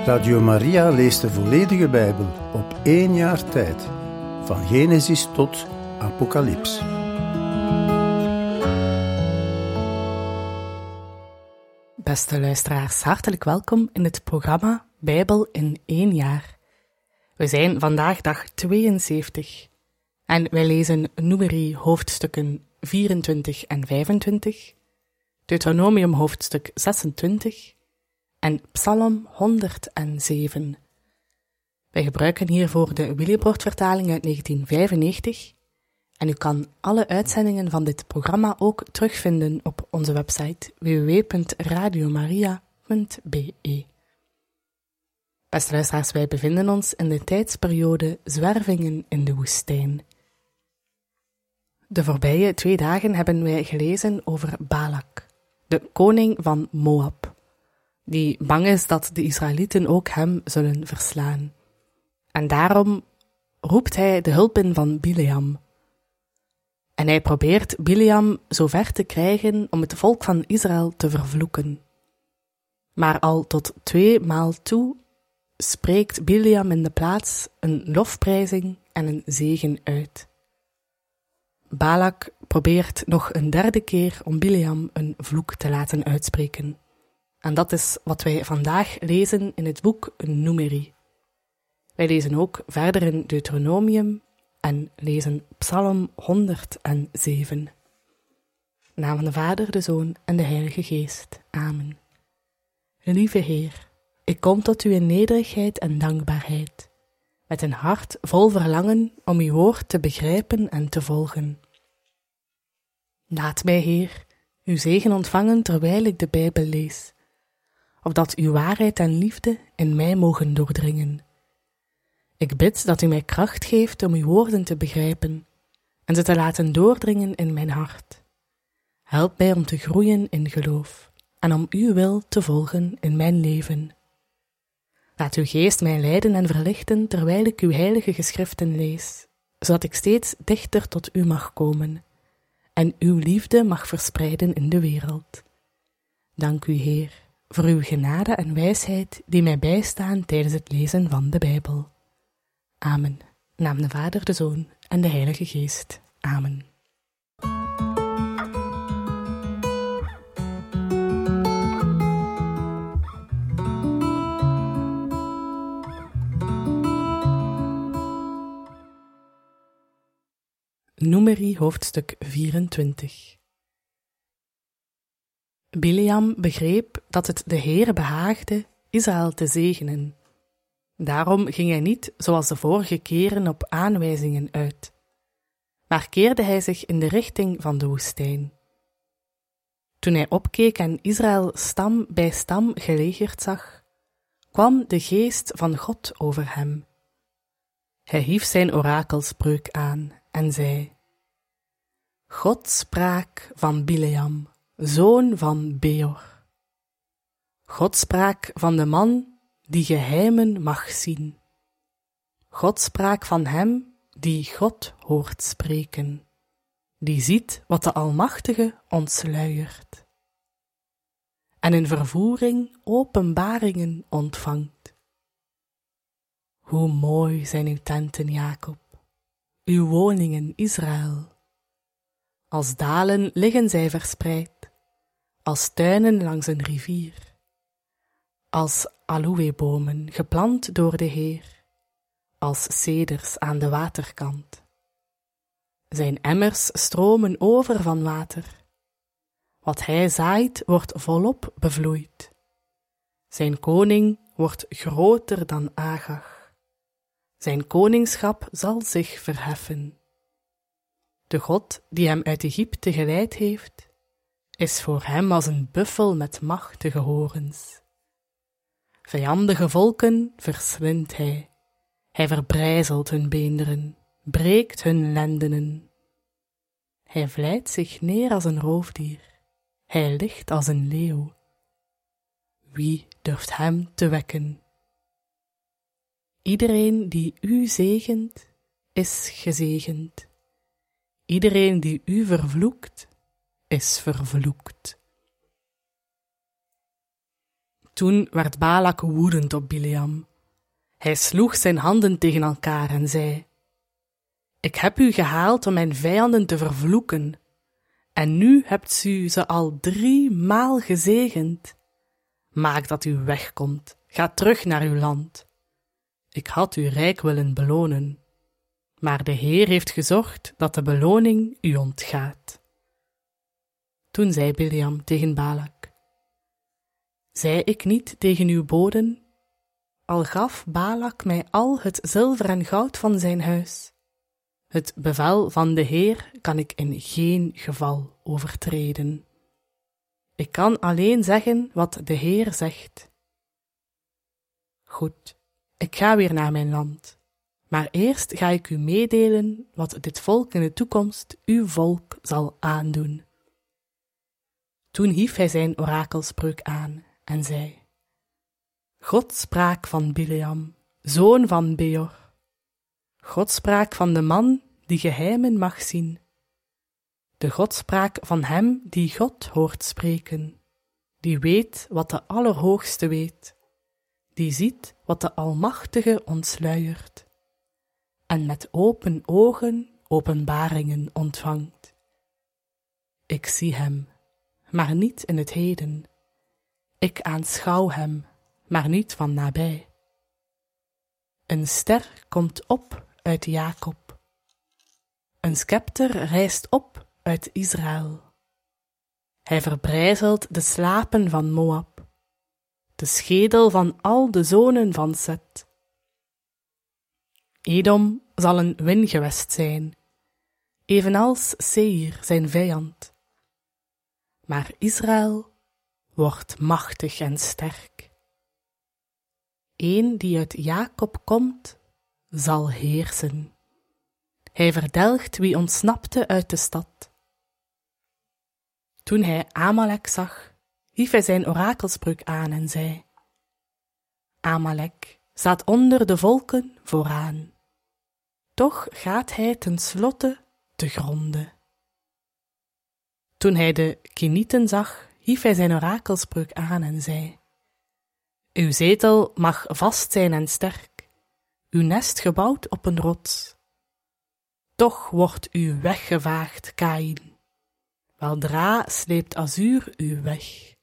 Radio Maria leest de volledige Bijbel op 1 jaar tijd, van Genesis tot Apocalyps. Beste luisteraars, hartelijk welkom in het programma Bijbel in 1 jaar. We zijn vandaag dag 72 en wij lezen Numeri hoofdstukken 24 en 25, Deuteronomium hoofdstuk 26 en Psalm 107. Wij gebruiken hiervoor de Willibrord-vertaling uit 1995 en u kan alle uitzendingen van dit programma ook terugvinden op onze website www.radiomaria.be. Beste luisteraars, wij bevinden ons in de tijdsperiode zwervingen in de woestijn. De voorbije 2 dagen hebben wij gelezen over Balak, de koning van Moab, die bang is dat de Israëlieten ook hem zullen verslaan. En daarom roept hij de hulp in van Bileam. En hij probeert Bileam zo ver te krijgen om het volk van Israël te vervloeken. Maar al tot 2 maal toe spreekt Bileam in de plaats een lofprijzing en een zegen uit. Balak probeert nog een 3e keer om Bileam een vloek te laten uitspreken. En dat is wat wij vandaag lezen in het boek Numeri. Wij lezen ook verder in Deuteronomium en lezen Psalm 107. In de naam van de Vader, de Zoon en de Heilige Geest. Amen. Lieve Heer, ik kom tot u in nederigheid en dankbaarheid, met een hart vol verlangen om uw woord te begrijpen en te volgen. Laat mij, Heer, uw zegen ontvangen terwijl ik de Bijbel lees, opdat uw waarheid en liefde in mij mogen doordringen. Ik bid dat u mij kracht geeft om uw woorden te begrijpen en ze te laten doordringen in mijn hart. Help mij om te groeien in geloof en om uw wil te volgen in mijn leven. Laat uw geest mij leiden en verlichten terwijl ik uw heilige geschriften lees, zodat ik steeds dichter tot u mag komen en uw liefde mag verspreiden in de wereld. Dank u, Heer, voor uw genade en wijsheid die mij bijstaan tijdens het lezen van de Bijbel. Amen. In naam van de Vader, de Zoon en de Heilige Geest. Amen. Numeri hoofdstuk 24. Bileam begreep dat het de Heere behaagde Israël te zegenen. Daarom ging hij niet, zoals de vorige keren, op aanwijzingen uit, maar keerde hij zich in de richting van de woestijn. Toen hij opkeek en Israël stam bij stam gelegerd zag, kwam de geest van God over hem. Hij hief zijn orakelspreuk aan en zei: God sprak van Bileam, zoon van Beor. God sprak van de man die geheimen mag zien. God sprak van hem die God hoort spreken, die ziet wat de Almachtige ontsluiert en in vervoering openbaringen ontvangt. Hoe mooi zijn uw tenten, Jacob, uw woningen, Israël. Als dalen liggen zij verspreid, als tuinen langs een rivier, als aloëbomen geplant door de Heer, als ceders aan de waterkant. Zijn emmers stromen over van water. Wat hij zaait, wordt volop bevloeid. Zijn koning wordt groter dan Agag. Zijn koningschap zal zich verheffen. De God die hem uit Egypte geleid heeft, is voor hem als een buffel met machtige horens. Vijandige volken verslindt hij. Hij verbrijzelt hun beenderen, breekt hun lendenen. Hij vlijt zich neer als een roofdier. Hij ligt als een leeuw. Wie durft hem te wekken? Iedereen die u zegent, is gezegend. Iedereen die u vervloekt, is vervloekt. Toen werd Balak woedend op Bileam. Hij sloeg zijn handen tegen elkaar en zei: Ik heb u gehaald om mijn vijanden te vervloeken, en nu hebt u ze al 3 maal gezegend. Maak dat u wegkomt, ga terug naar uw land. Ik had u rijk willen belonen, maar de Heer heeft gezorgd dat de beloning u ontgaat. Toen zei Bileam tegen Balak: Zei ik niet tegen uw boden, al gaf Balak mij al het zilver en goud van zijn huis. Het bevel van de Heer kan ik in geen geval overtreden. Ik kan alleen zeggen wat de Heer zegt. Goed, ik ga weer naar mijn land, maar eerst ga ik u meedelen wat dit volk in de toekomst uw volk zal aandoen. Toen hief hij zijn orakelspreuk aan en zei: God spraak van Bileam, zoon van Beor. God spraak van de man die geheimen mag zien. De godspraak van hem die God hoort spreken, die weet wat de Allerhoogste weet, die ziet wat de Almachtige ontsluiert, en met open ogen openbaringen ontvangt. Ik zie hem, maar niet in het heden. Ik aanschouw hem, maar niet van nabij. Een ster komt op uit Jacob. Een scepter rijst op uit Israël. Hij verbrijzelt de slapen van Moab, de schedel van al de zonen van Set. Edom zal een wingewest zijn, evenals Seir zijn vijand. Maar Israël wordt machtig en sterk. Eén die uit Jacob komt, zal heersen. Hij verdelgt wie ontsnapte uit de stad. Toen hij Amalek zag, hief hij zijn orakelspreuk aan en zei: Amalek staat onder de volken vooraan. Toch gaat hij tenslotte te gronde. Toen hij de Kenieten zag, hief hij zijn orakelspreuk aan en zei: Uw zetel mag vast zijn en sterk, uw nest gebouwd op een rots. Toch wordt u weggevaagd, Kaïn. Weldra sleept Azuur u weg.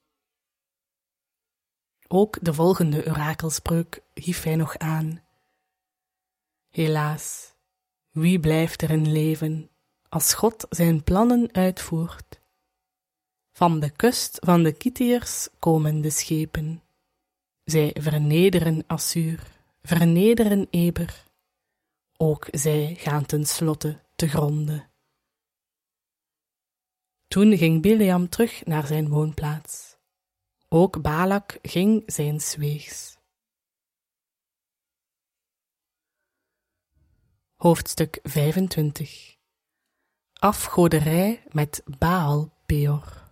Ook de volgende orakelspreuk hief hij nog aan. Helaas, wie blijft er in leven als God zijn plannen uitvoert? Van de kust van de Kitiërs komen de schepen. Zij vernederen Assuur, vernederen Eber. Ook zij gaan tenslotte te gronde. Toen ging Bileam terug naar zijn woonplaats. Ook Balak ging zijns weegs. Hoofdstuk 25. Afgoderij met Baal Peor.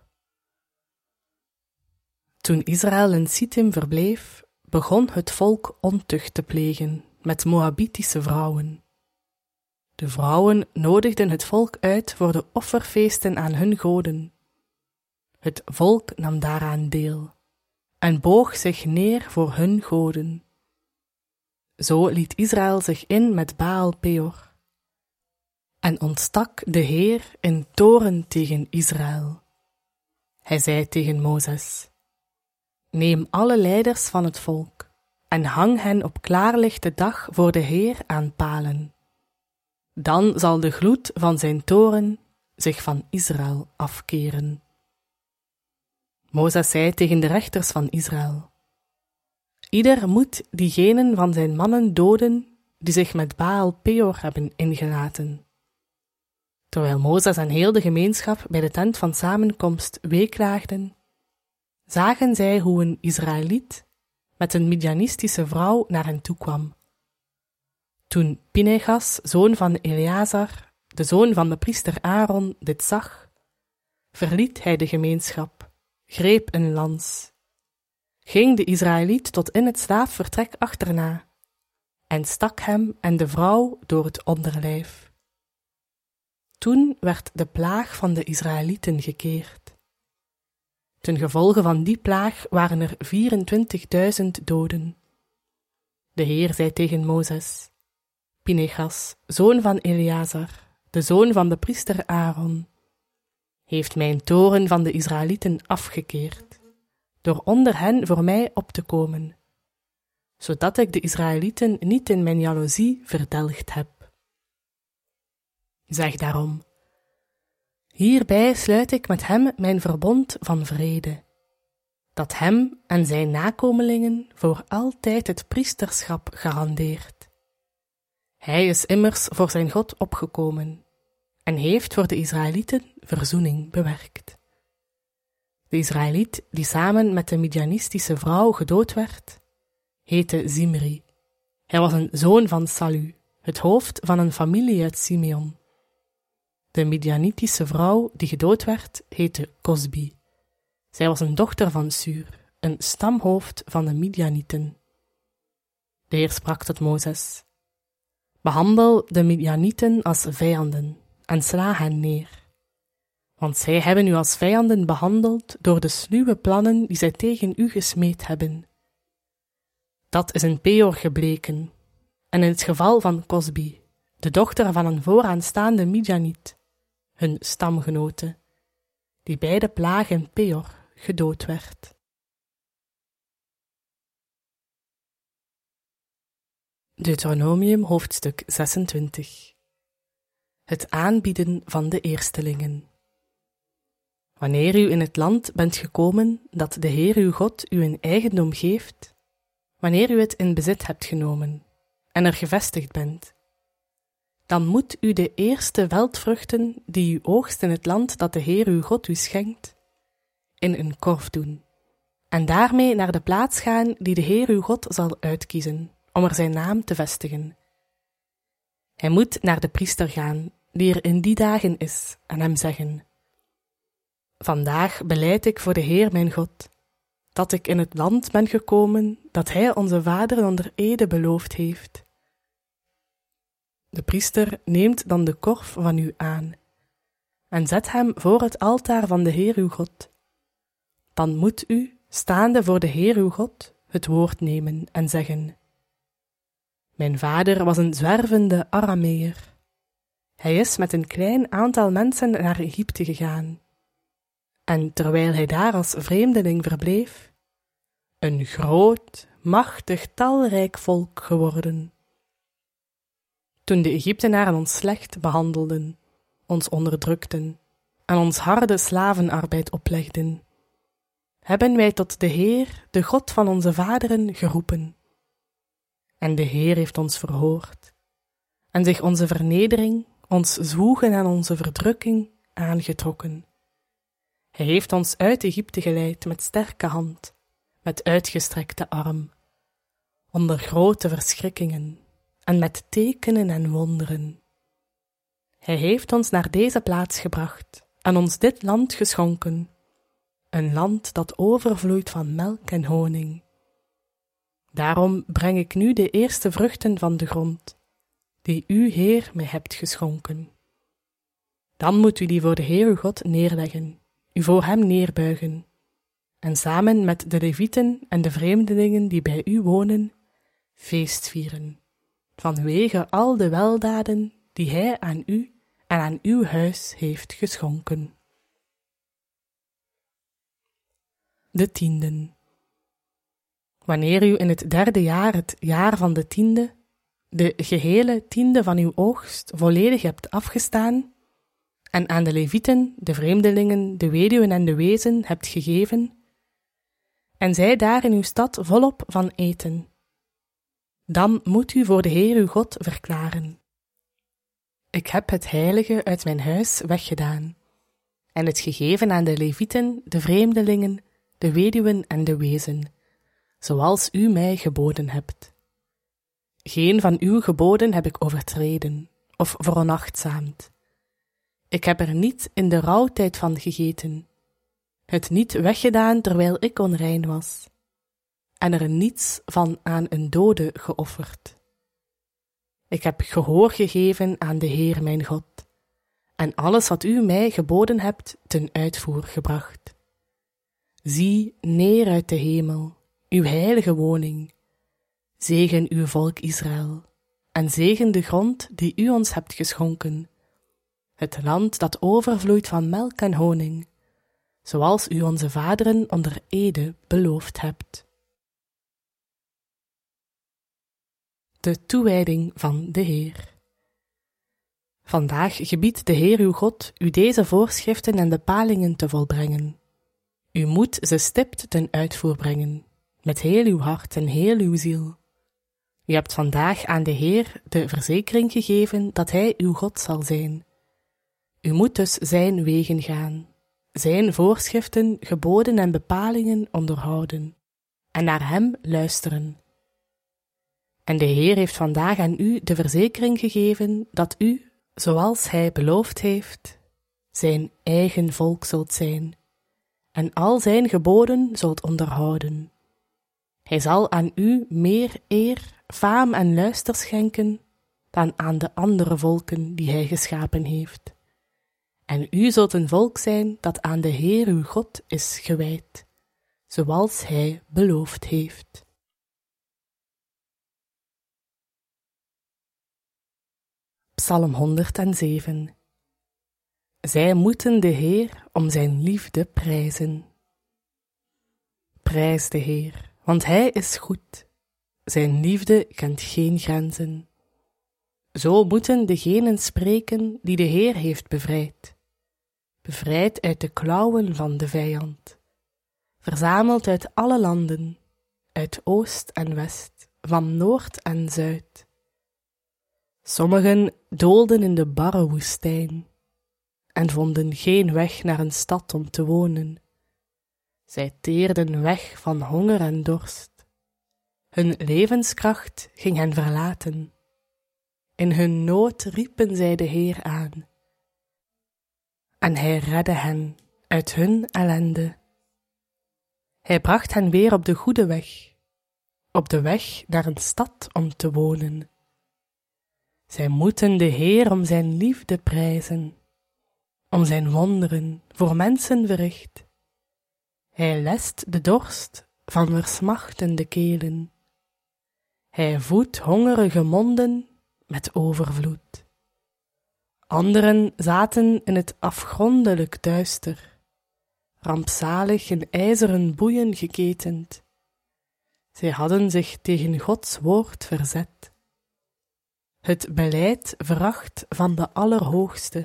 Toen Israël in Sittim verbleef, begon het volk ontucht te plegen met Moabitische vrouwen. De vrouwen nodigden het volk uit voor de offerfeesten aan hun goden. Het volk nam daaraan deel en boog zich neer voor hun goden. Zo liet Israël zich in met Baal Peor en ontstak de Heer in toorn tegen Israël. Hij zei tegen Mozes: Neem alle leiders van het volk en hang hen op klaarlichte dag voor de Heer aan palen. Dan zal de gloed van zijn toorn zich van Israël afkeren. Mozes zei tegen de rechters van Israël: Ieder moet diegenen van zijn mannen doden die zich met Baal Peor hebben ingelaten. Terwijl Mozes en heel de gemeenschap bij de tent van samenkomst weeklaagden, zagen zij hoe een Israëliet met een Midjanistische vrouw naar hen toe kwam. Toen Pinechas, zoon van Eleazar, de zoon van de priester Aaron, dit zag, verliet hij de gemeenschap, greep een lans, ging de Israëliet tot in het slaafvertrek achterna en stak hem en de vrouw door het onderlijf. Toen werd de plaag van de Israëlieten gekeerd. Ten gevolge van die plaag waren er 24.000 doden. De Heer zei tegen Mozes: Pinechas, zoon van Eleazar, de zoon van de priester Aaron, heeft mijn toorn van de Israëlieten afgekeerd, door onder hen voor mij op te komen, zodat ik de Israëlieten niet in mijn jaloezie verdelgd heb. Zeg daarom: hierbij sluit ik met hem mijn verbond van vrede, dat hem en zijn nakomelingen voor altijd het priesterschap garandeert. Hij is immers voor zijn God opgekomen en heeft voor de Israëlieten verzoening bewerkt. De Israëliet die samen met de Midjanistische vrouw gedood werd, heette Zimri. Hij was een zoon van Salu, het hoofd van een familie uit Simeon. De Midjanitische vrouw die gedood werd, heette Cosbi. Zij was een dochter van Sur, een stamhoofd van de Midjanieten. De Heer sprak tot Mozes: behandel de Midjanieten als vijanden en sla hen neer. Want zij hebben u als vijanden behandeld door de sluwe plannen die zij tegen u gesmeed hebben. Dat is in Peor gebleken, en in het geval van Cosbi, de dochter van een vooraanstaande Midjaniet, hun stamgenote, die bij de plaag in Peor gedood werd. Deuteronomium hoofdstuk 26. Het aanbieden van de eerstelingen. Wanneer u in het land bent gekomen dat de Heer uw God u in eigendom geeft, wanneer u het in bezit hebt genomen en er gevestigd bent, dan moet u de eerste veldvruchten die u oogst in het land dat de Heer uw God u schenkt, in een korf doen, en daarmee naar de plaats gaan die de Heer uw God zal uitkiezen, om er zijn naam te vestigen. Hij moet naar de priester gaan, die er in die dagen is, en hem zeggen: vandaag belijd ik voor de Heer mijn God, dat ik in het land ben gekomen dat hij onze vaderen onder ede beloofd heeft. De priester neemt dan de korf van u aan en zet hem voor het altaar van de Heer uw God. Dan moet u, staande voor de Heer uw God, het woord nemen en zeggen: mijn vader was een zwervende Arameer. Hij is met een klein aantal mensen naar Egypte gegaan. En terwijl hij daar als vreemdeling verbleef, een groot, machtig, talrijk volk geworden. Toen de Egyptenaren ons slecht behandelden, ons onderdrukten en ons harde slavenarbeid oplegden, hebben wij tot de Heer, de God van onze vaderen, geroepen. En de Heer heeft ons verhoord en zich onze vernedering, ons zwoegen en onze verdrukking aangetrokken. Hij heeft ons uit Egypte geleid met sterke hand, met uitgestrekte arm, onder grote verschrikkingen en met tekenen en wonderen. Hij heeft ons naar deze plaats gebracht en ons dit land geschonken, een land dat overvloeit van melk en honing. Daarom breng ik nu de eerste vruchten van de grond, die u, Heer, mij hebt geschonken. Dan moet u die voor de Heer uw God neerleggen, u voor hem neerbuigen, en samen met de Levieten en de vreemdelingen die bij u wonen, feest vieren, vanwege al de weldaden die hij aan u en aan uw huis heeft geschonken. De tienden. Wanneer u in het 3e jaar, het jaar van de tiende, de gehele tiende van uw oogst volledig hebt afgestaan, en aan de Levieten, de vreemdelingen, de weduwen en de wezen hebt gegeven, en zij daar in uw stad volop van eten, dan moet u voor de Heer uw God verklaren: ik heb het heilige uit mijn huis weggedaan, en het gegeven aan de Levieten, de vreemdelingen, de weduwen en de wezen, zoals u mij geboden hebt. Geen van uw geboden heb ik overtreden of veronachtzaamd. Ik heb er niet in de rouwtijd van gegeten, het niet weggedaan terwijl ik onrein was, en er niets van aan een dode geofferd. Ik heb gehoor gegeven aan de Heer mijn God, en alles wat u mij geboden hebt ten uitvoer gebracht. zie neer uit de hemel, uw heilige woning. Zegen uw volk Israël, en zegen de grond die u ons hebt geschonken, het land dat overvloeit van melk en honing, zoals u onze vaderen onder ede beloofd hebt. De toewijding van de Heer. Vandaag gebiedt de Heer uw God u deze voorschriften en bepalingen te volbrengen. U moet ze stipt ten uitvoer brengen, met heel uw hart en heel uw ziel. U hebt vandaag aan de Heer de verzekering gegeven dat Hij uw God zal zijn. U moet dus zijn wegen gaan, zijn voorschriften, geboden en bepalingen onderhouden, en naar Hem luisteren. En de Heer heeft vandaag aan u de verzekering gegeven dat u, zoals Hij beloofd heeft, zijn eigen volk zult zijn, en al zijn geboden zult onderhouden. Hij zal aan u meer eer, faam en luister schenken dan aan de andere volken die Hij geschapen heeft. En u zult een volk zijn dat aan de Heer uw God is gewijd, zoals Hij beloofd heeft. Psalm 107. Zij moeten de Heer om zijn liefde prijzen. Prijs de Heer, want Hij is goed. Zijn liefde kent geen grenzen. Zo moeten degenen spreken die de Heer heeft bevrijd. Bevrijd uit de klauwen van de vijand. Verzameld uit alle landen, uit oost en west, van noord en zuid. Sommigen doolden in de barre woestijn en vonden geen weg naar een stad om te wonen. Zij teerden weg van honger en dorst. Hun levenskracht ging hen verlaten. In hun nood riepen zij de Heer aan. En Hij redde hen uit hun ellende. Hij bracht hen weer op de goede weg, op de weg naar een stad om te wonen. Zij moeten de Heer om zijn liefde prijzen, om zijn wonderen voor mensen verricht. Hij lest de dorst van versmachtende kelen. Hij voedt hongerige monden met overvloed. Anderen zaten in het afgrondelijk duister, rampzalig in ijzeren boeien geketend. Zij hadden zich tegen Gods woord verzet. Het beleid veracht van de Allerhoogste.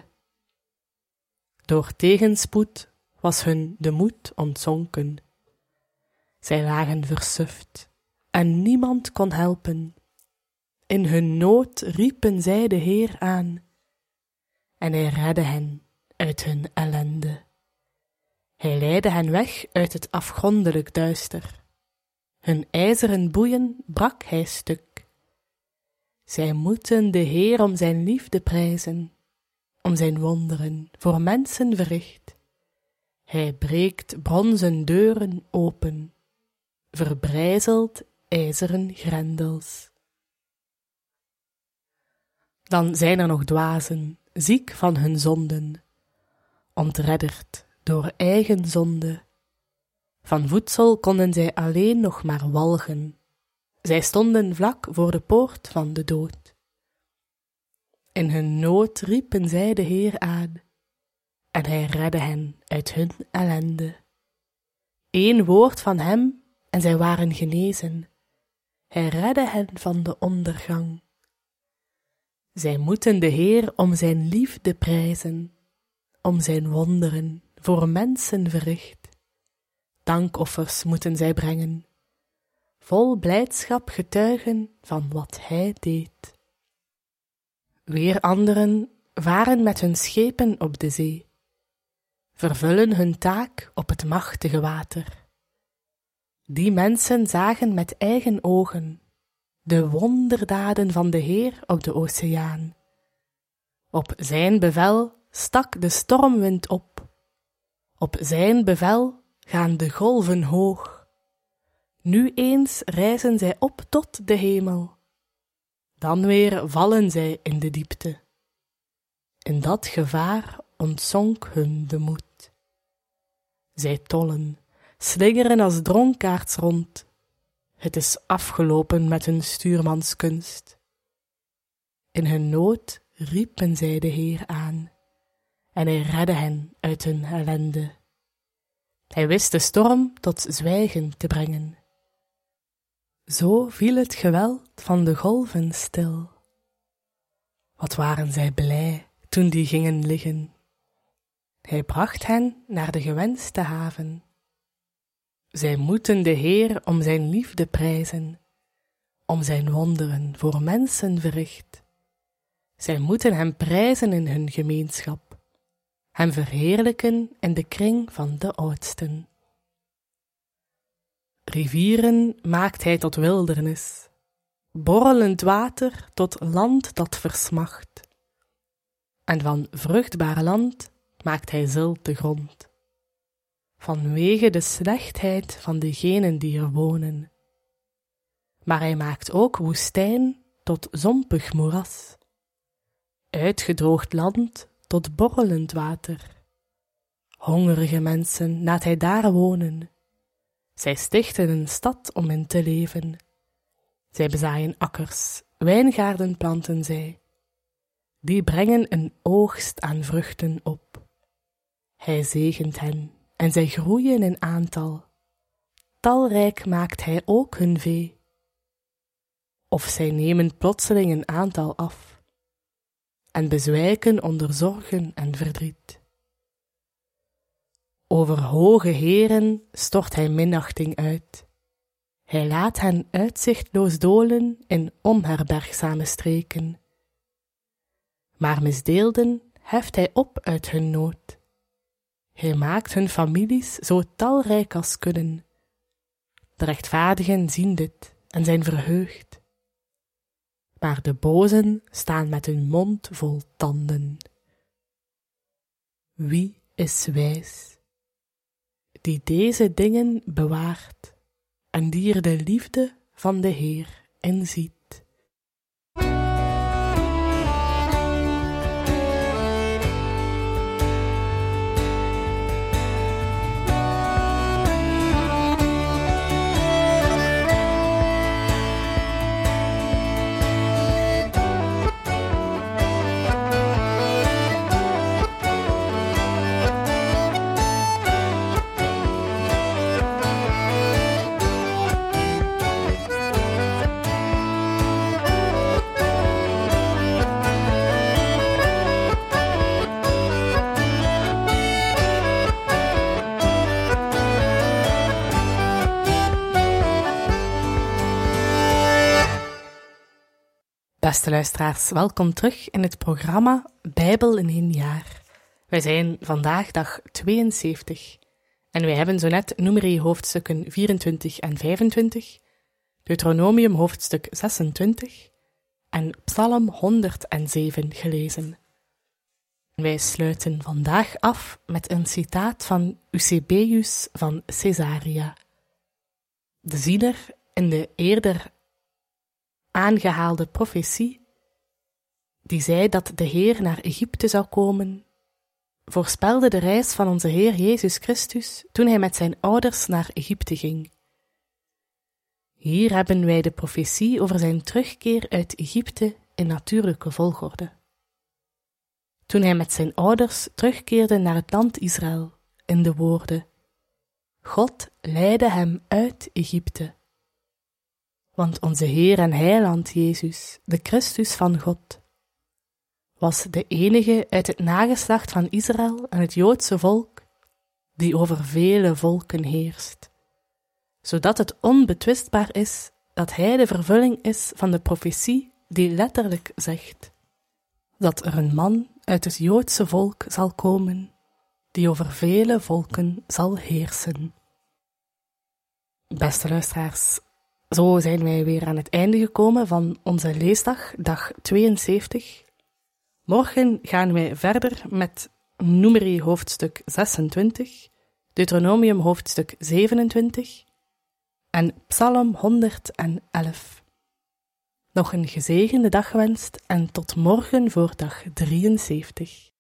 Door tegenspoed was hun de moed ontzonken. Zij lagen versuft en niemand kon helpen. In hun nood riepen zij de Heer aan, en Hij redde hen uit hun ellende. Hij leidde hen weg uit het afgrondelijk duister. Hun ijzeren boeien brak Hij stuk. Zij moeten de Heer om zijn liefde prijzen, om zijn wonderen voor mensen verricht. Hij breekt bronzen deuren open, verbrijzelt ijzeren grendels. Dan zijn er nog dwazen, ziek van hun zonden, ontredderd door eigen zonde. Van voedsel konden zij alleen nog maar walgen. Zij stonden vlak voor de poort van de dood. In hun nood riepen zij de Heer aan, en Hij redde hen uit hun ellende. 1 woord van Hem, en zij waren genezen. Hij redde hen van de ondergang. Zij moeten de Heer om zijn liefde prijzen, om zijn wonderen voor mensen verricht. Dankoffers moeten zij brengen, vol blijdschap getuigen van wat Hij deed. Weer anderen varen met hun schepen op de zee, vervullen hun taak op het machtige water. Die mensen zagen met eigen ogen de wonderdaden van de Heer op de oceaan. Op zijn bevel stak de stormwind op. Op zijn bevel gaan de golven hoog. Nu eens rijzen zij op tot de hemel. Dan weer vallen zij in de diepte. In dat gevaar ontzonk hun de moed. Zij tollen, slingeren als dronkaards rond. Het is afgelopen met hun stuurmanskunst. In hun nood riepen zij de Heer aan, en hij redde hen uit hun ellende. Hij wist de storm tot zwijgen te brengen. Zo viel het geweld van de golven stil. Wat waren zij blij toen die gingen liggen. Hij bracht hen naar de gewenste haven. Zij moeten de Heer om zijn liefde prijzen, om zijn wonderen voor mensen verricht. Zij moeten hem prijzen in hun gemeenschap, hem verheerlijken in de kring van de oudsten. Rivieren maakt hij tot wildernis, borrelend water tot land dat versmacht. En van vruchtbaar land maakt hij zilte grond, vanwege de slechtheid van degenen die er wonen. Maar hij maakt ook woestijn tot zompig moeras, uitgedroogd land tot borrelend water. Hongerige mensen laat hij daar wonen. Zij stichten een stad om in te leven. Zij bezaaien akkers, wijngaarden planten zij. Die brengen een oogst aan vruchten op. Hij zegent hen, en zij groeien in aantal. Talrijk maakt hij ook hun vee. Of zij nemen plotseling een aantal af, en bezwijken onder zorgen en verdriet. Over hoge heren stort hij minachting uit. Hij laat hen uitzichtloos dolen in onherbergzame streken. Maar misdeelden heft hij op uit hun nood. Hij maakt hun families zo talrijk als kunnen. De rechtvaardigen zien dit en zijn verheugd. Maar de bozen staan met hun mond vol tanden. Wie is wijs, die deze dingen bewaart en die er de liefde van de Heer in ziet? Beste luisteraars, welkom terug in het programma Bijbel in 1 jaar. Wij zijn vandaag dag 72 en wij hebben zo net Numeri hoofdstukken 24 en 25, Deuteronomium hoofdstuk 26 en Psalm 107 gelezen. Wij sluiten vandaag af met een citaat van Eusebius van Caesarea. De ziener in de eerder aangehaalde profetie, die zei dat de Heer naar Egypte zou komen, voorspelde de reis van onze Heer Jezus Christus toen hij met zijn ouders naar Egypte ging. Hier hebben wij de profetie over zijn terugkeer uit Egypte in natuurlijke volgorde. Toen hij met zijn ouders terugkeerde naar het land Israël, in de woorden: God leidde hem uit Egypte. Want onze Heer en Heiland Jezus, de Christus van God, was de enige uit het nageslacht van Israël en het Joodse volk, die over vele volken heerst, zodat het onbetwistbaar is dat hij de vervulling is van de profetie die letterlijk zegt dat er een man uit het Joodse volk zal komen, die over vele volken zal heersen. Beste luisteraars, zo zijn wij weer aan het einde gekomen van onze leesdag, dag 72. Morgen gaan wij verder met Numeri hoofdstuk 26, Deuteronomium hoofdstuk 27 en Psalm 111. Nog een gezegende dag gewenst en tot morgen voor dag 73.